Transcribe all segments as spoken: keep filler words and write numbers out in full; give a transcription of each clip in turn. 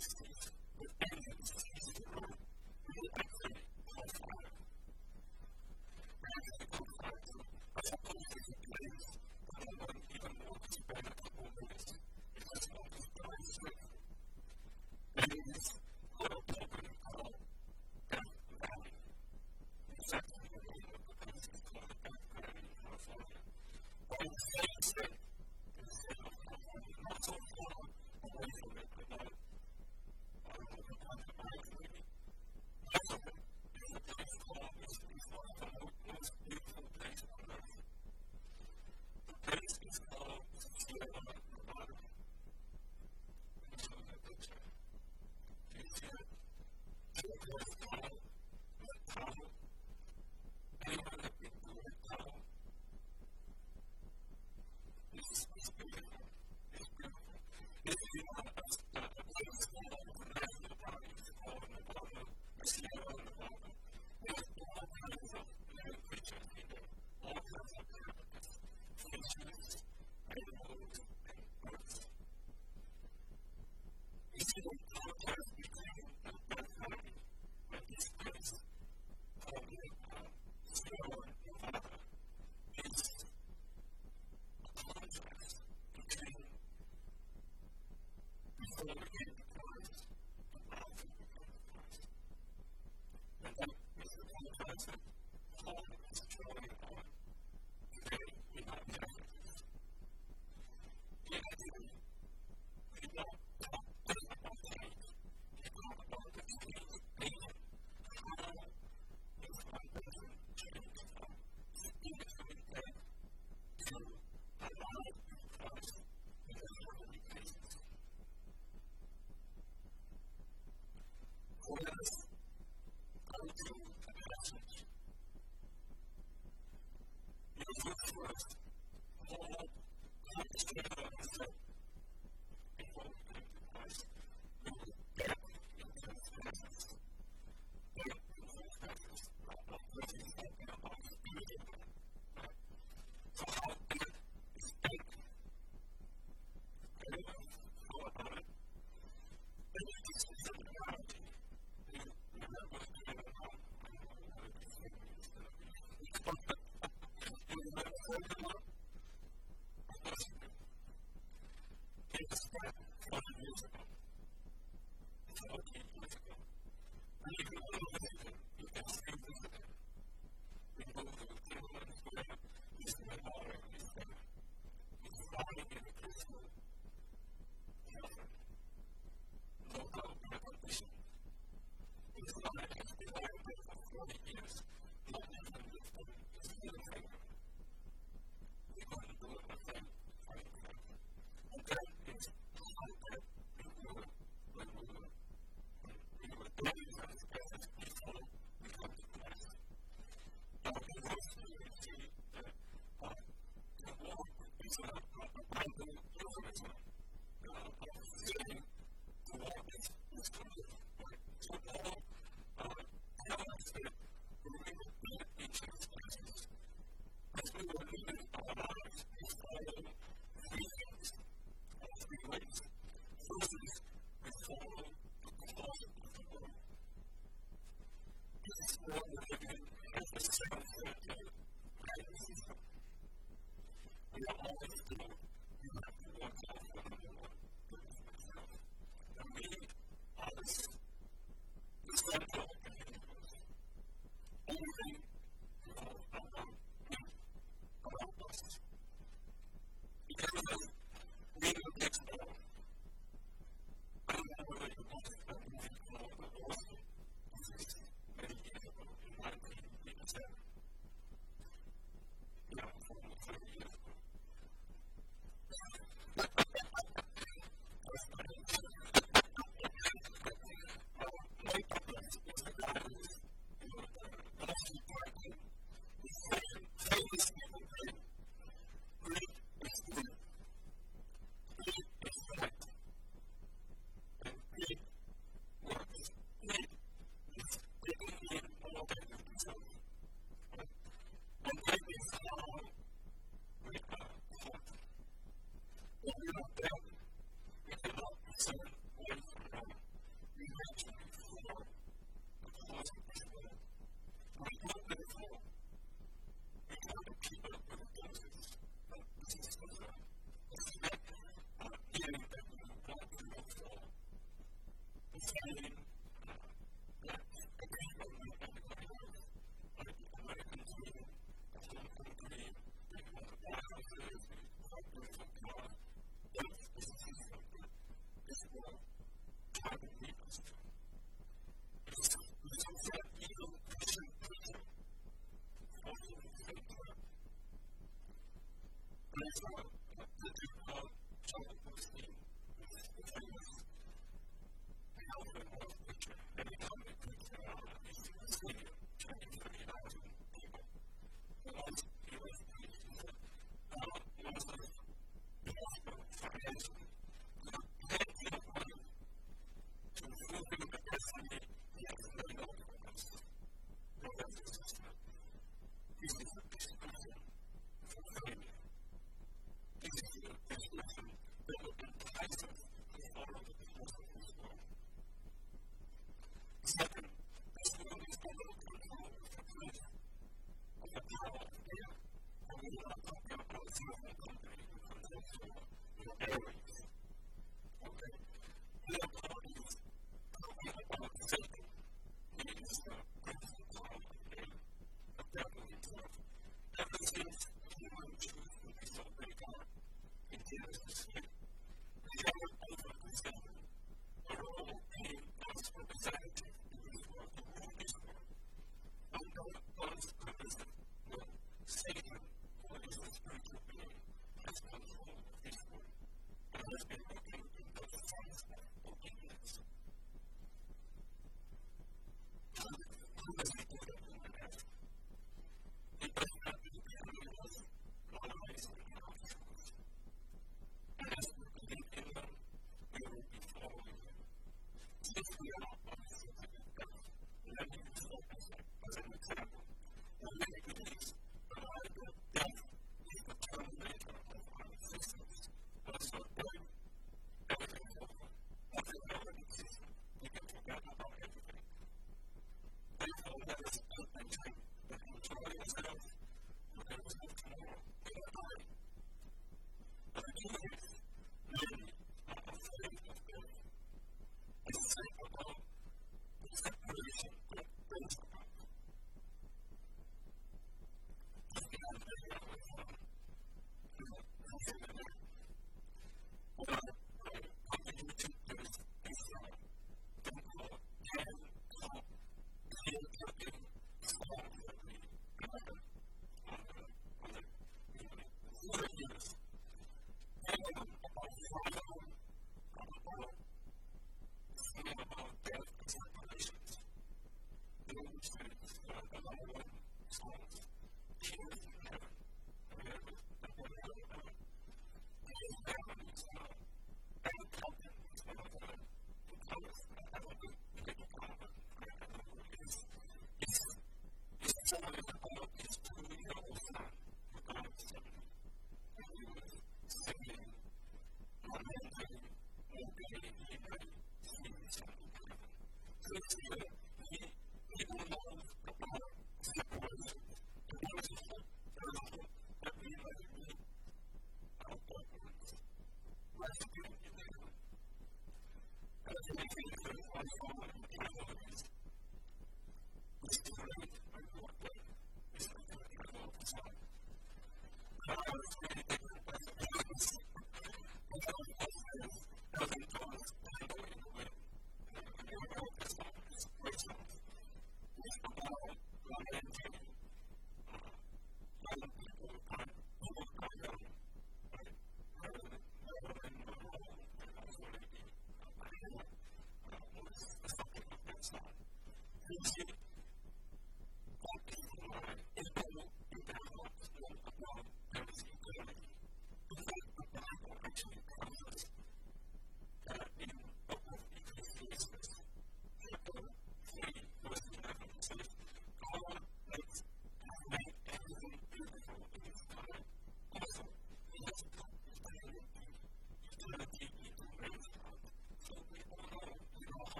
Thank you.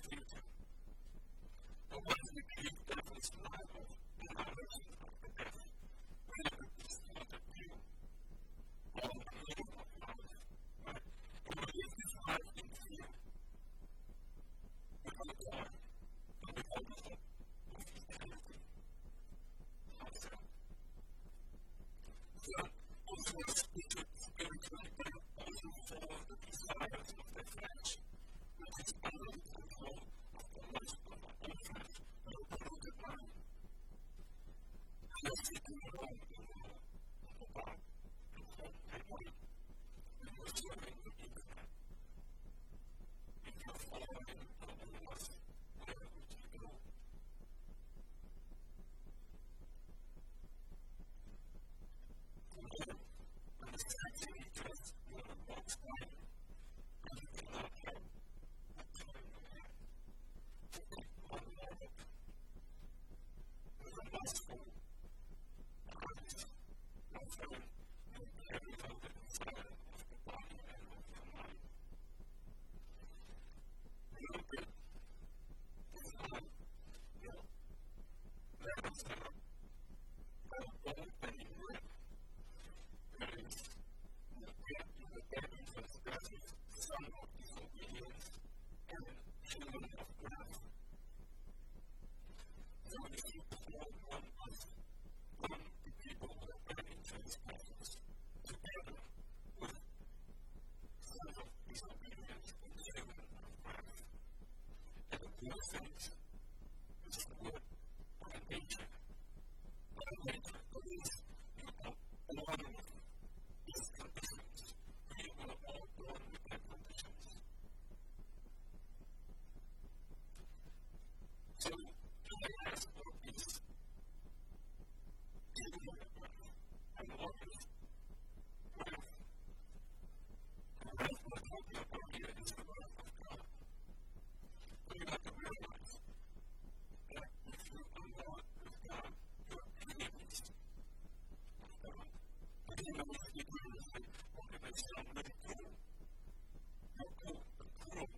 future. But when we keep devil's Bible and our vision of the death, we have a distorted view of the meaning of life, right? And we live this life in fear, without joy, and without the hope of eternity. How's that? So, also a spiritual spiritual also for the desires of the flesh, which is under the control of the lust of the own flesh and the polluted mind. Just sitting alone in the on the bar, in home and one, and you're serving the internet. If you're following the own lust, where would you go? For them, when the sexy just when it walks by, and you cannot help but turn your head to take one more look. With a lustful eyes, no friend, you carry out the desire of the body and of the mind. Little bit, this time, will let us have a bold and in red. There is the dead in the deadly transgressions, son of disobedience, and children of wrath. So if you call one us, one the people who are burning transgressions, together with son of disobedience and children of wrath. And the pure faith is the word of a nature. But a nature believes you are born with these conditions. We were all born with their conditions. So, do they ask for peace? Do you know wrath? And what is wrath? The wrath we're talking about here is the wrath of God. But you have to realize that if you are not with God, you are enemies of God. And you know if you do this, like, okay, that sounds really cool. You're cool, but cruel.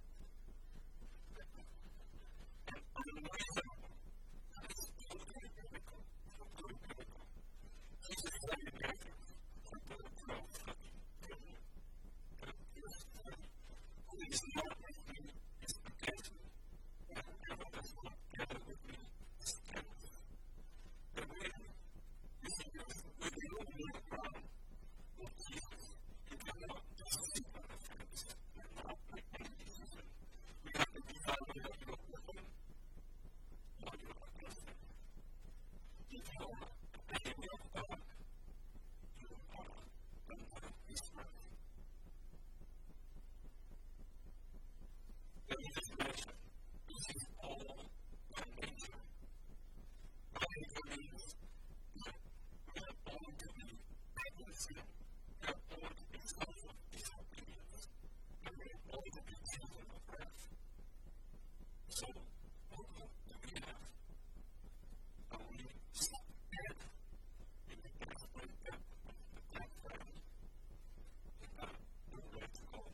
And unreasonable. That is totally biblical. Totally biblical. Jesus said in Matthew, chapter twelve, thirty, but verse thirty, who is not with me is against me, and whoever does not gather with me is against me. But really, if you with the old man around of Jesus, you cannot just sit on the fence and not make any decision. You have to decide whether you are with him or you are against him. If you are an enemy of God, you are under his wrath. Let me just mention, this is all by nature. By nature means that we are born to be in sin. We are born to be sons of disobedience. And we are born to be children of wrath. So, what hope do we have? Are we stuck dead in the death by death of the death valley? Is that nowhere to go?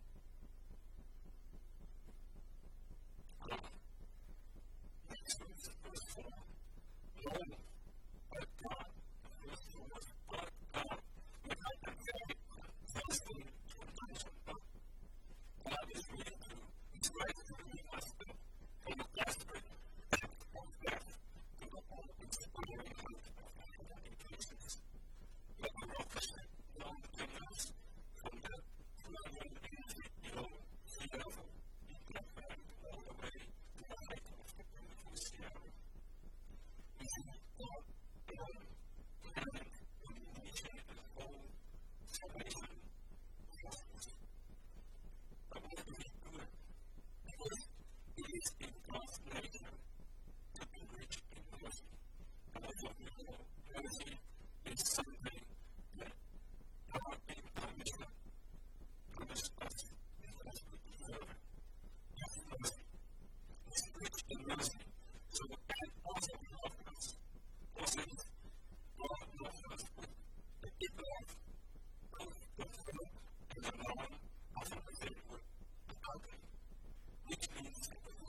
Ah, next verse, verse four. No, but God, the first two was but God, without the very lasting conjunction, but God is willing to, He's ready to lead us from the desperate depth of death to the all-inspiring height of heaven implications. But the rockers long distance from the two hundred eighty below sea level in Death Valley all the way to the height of the beautiful Sierra. This is God alone, planning and initiated the whole salvation process. But we have to be good, because it is in God's nature to be rich in mercy. And as you know, mercy is something that God in punishment punished us because we deserve it. That's mercy. It's rich in mercy. So, and also love us. Also, God loves us with the big love, both the full and the non of everything with the ugly, which means that the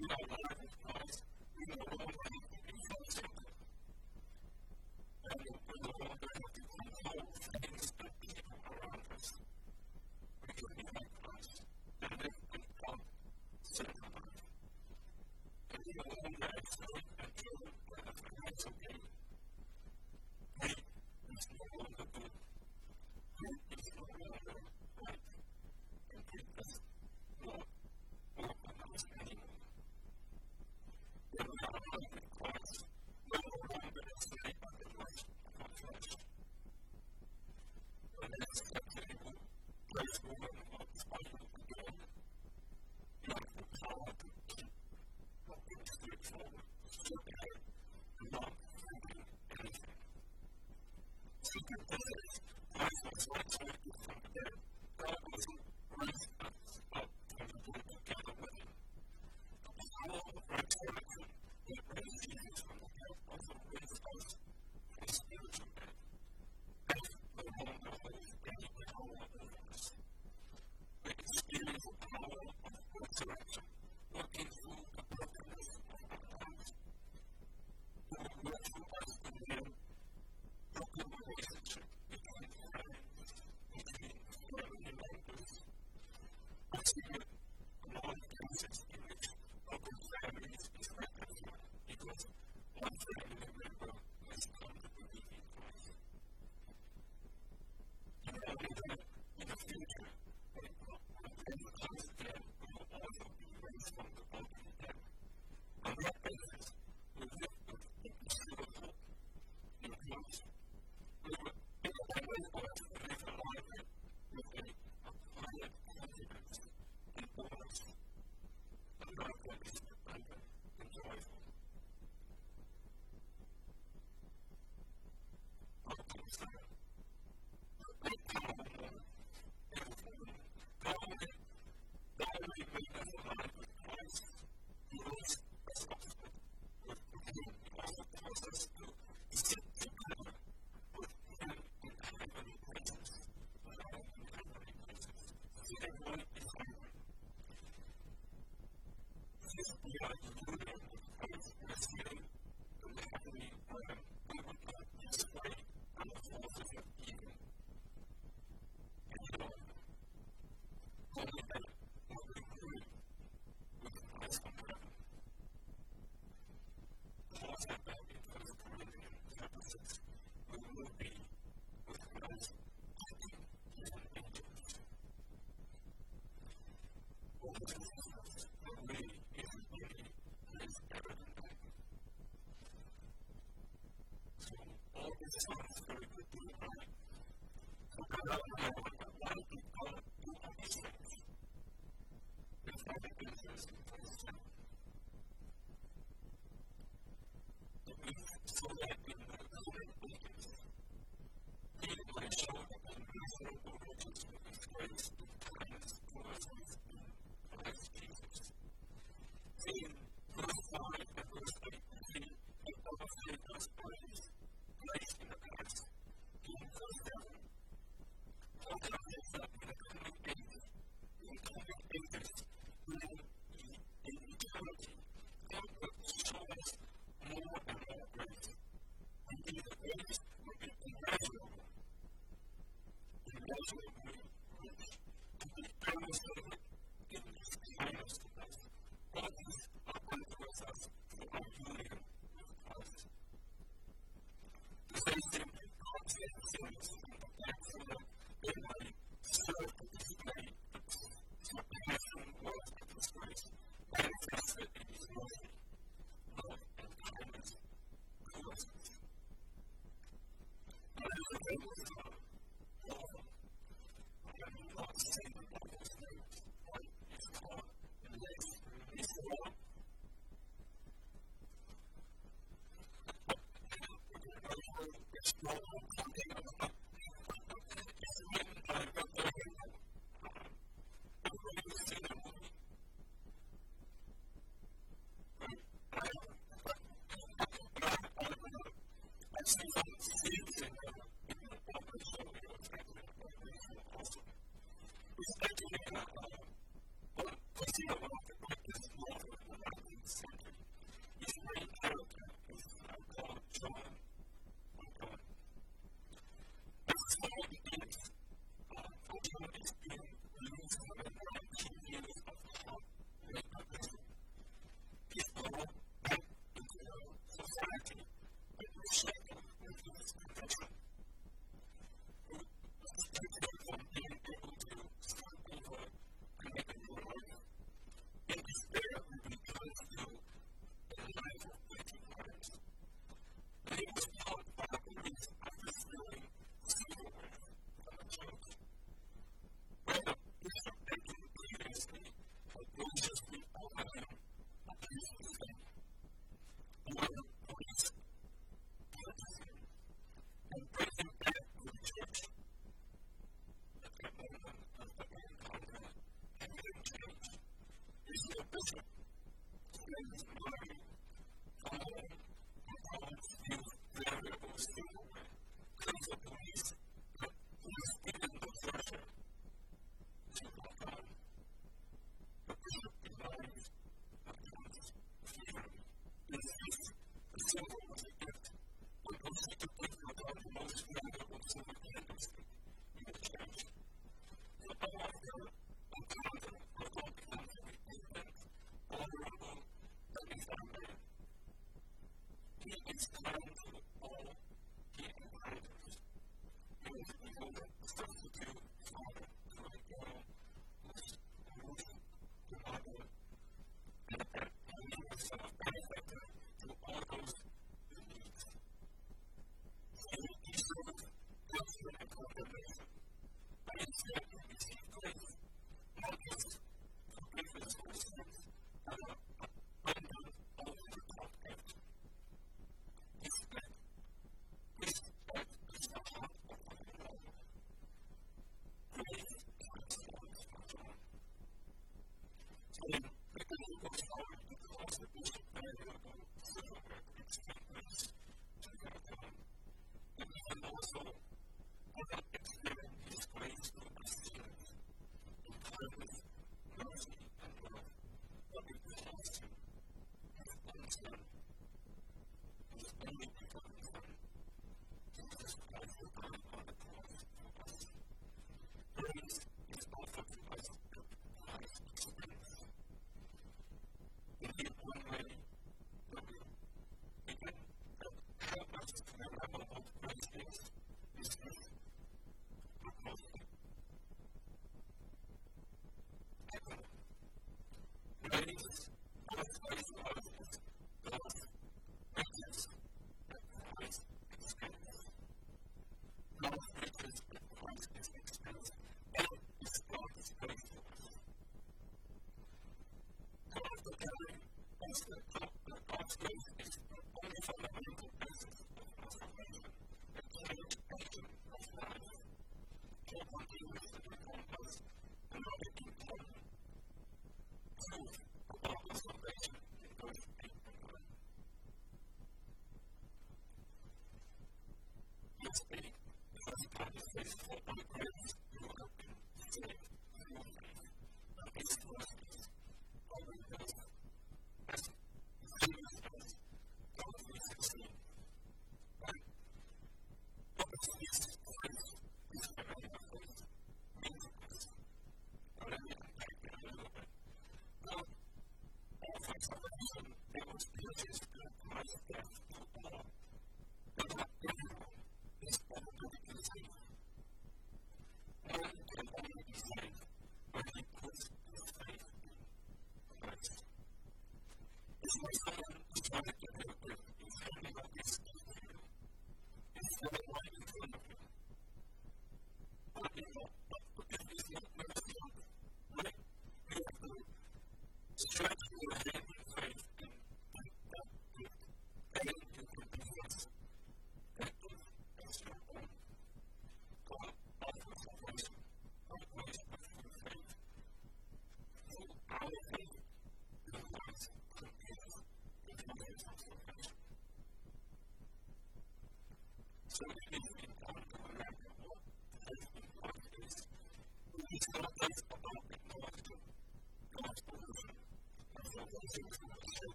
But, you know, one of the greatest laws of the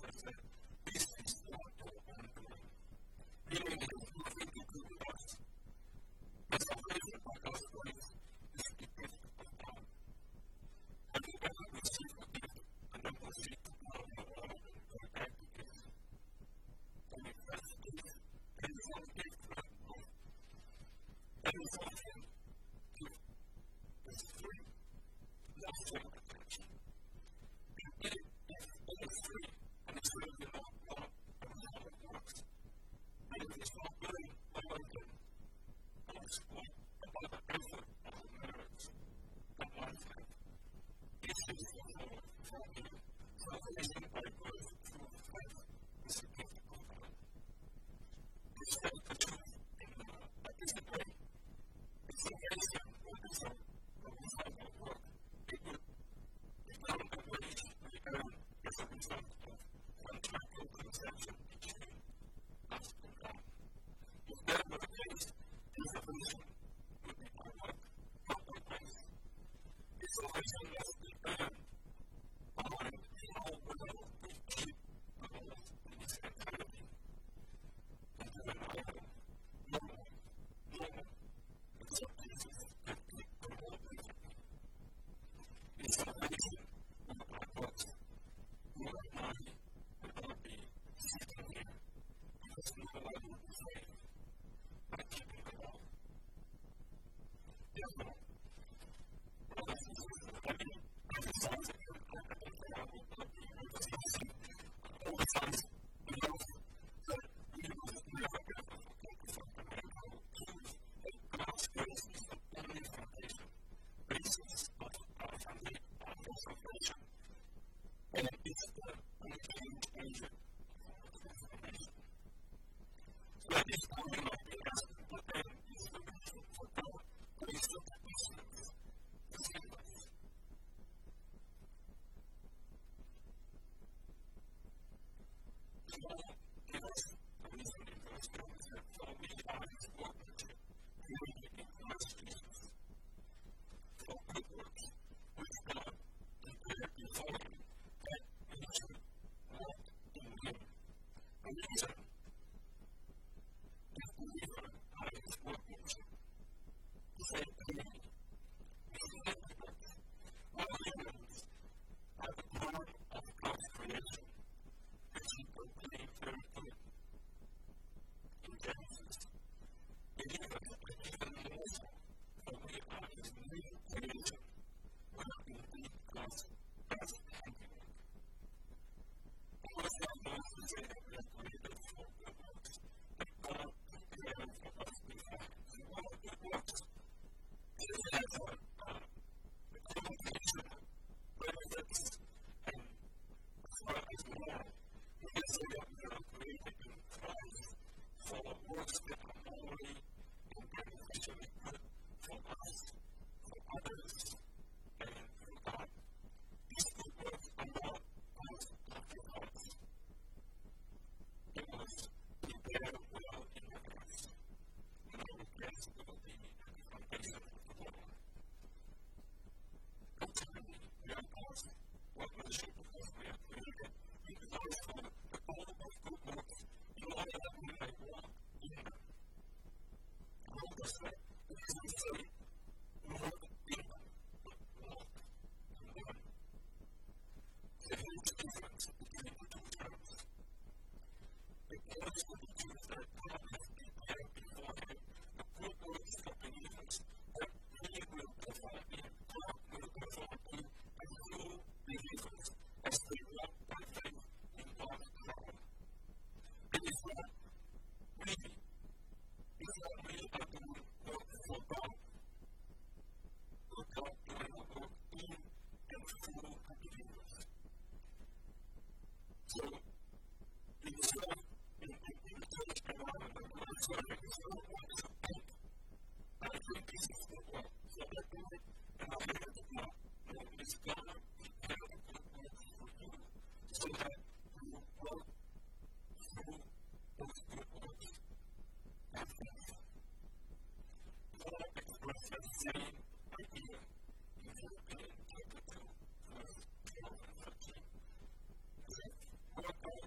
What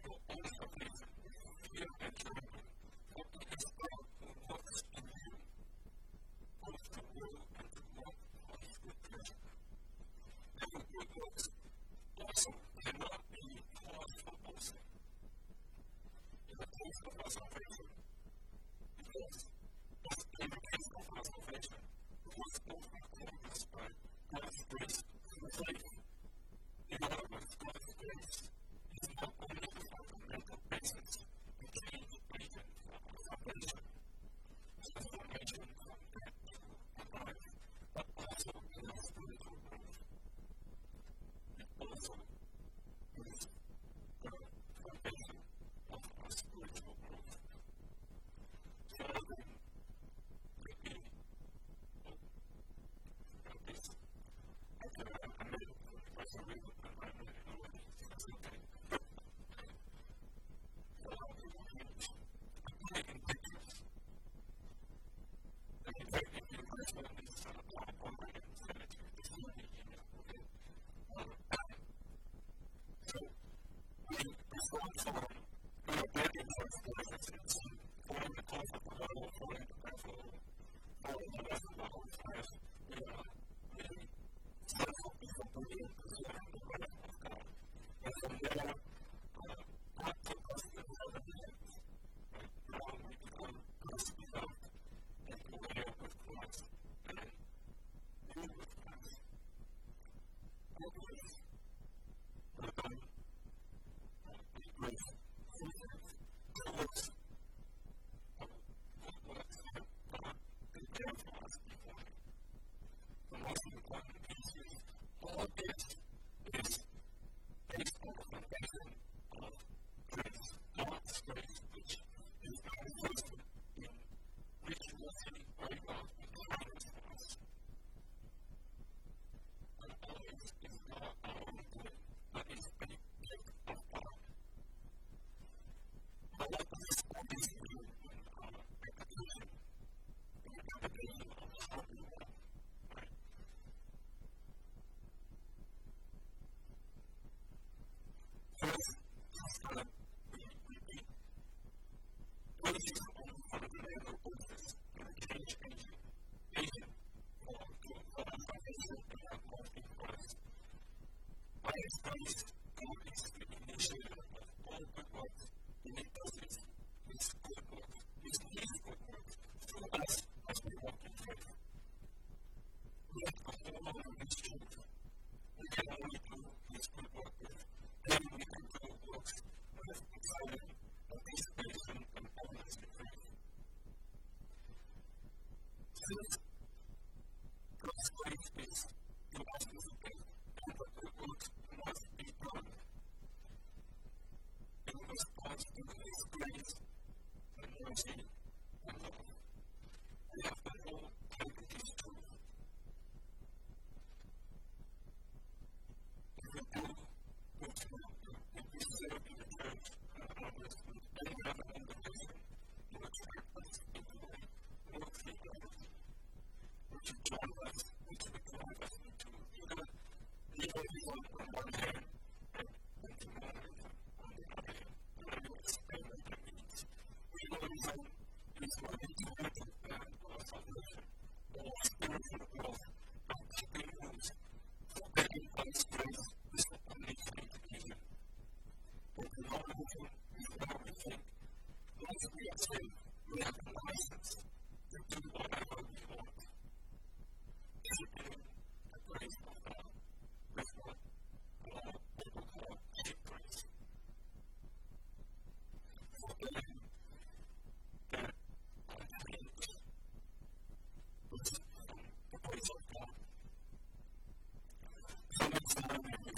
Some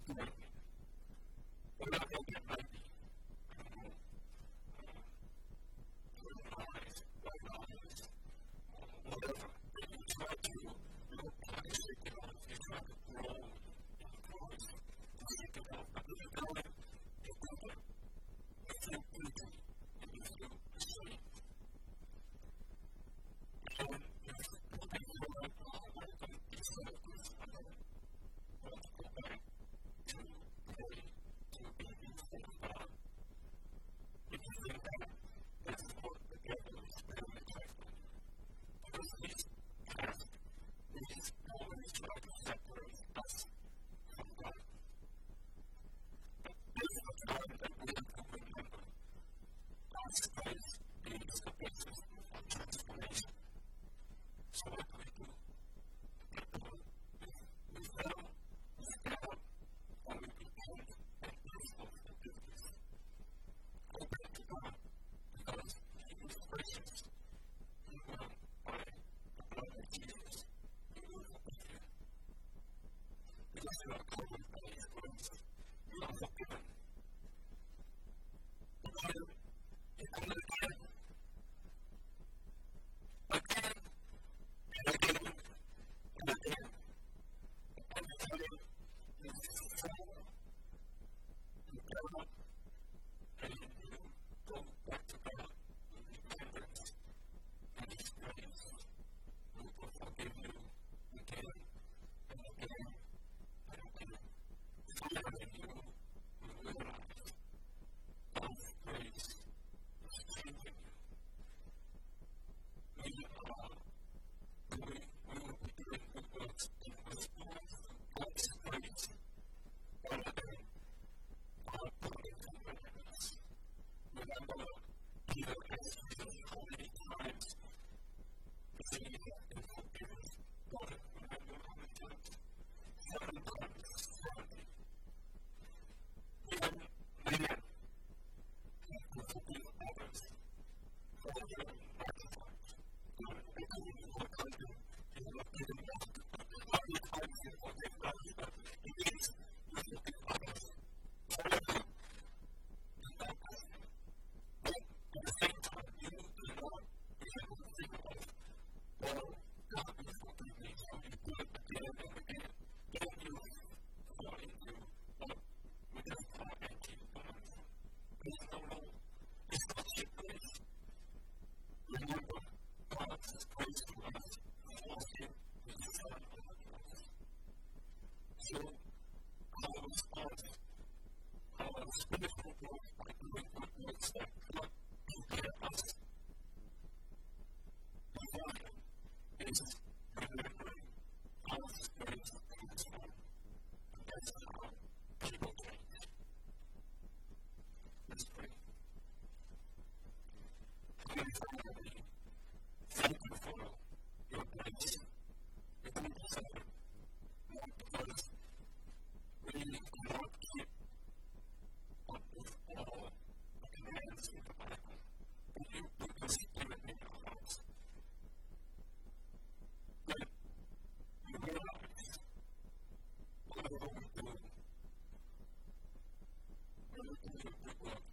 Thank you.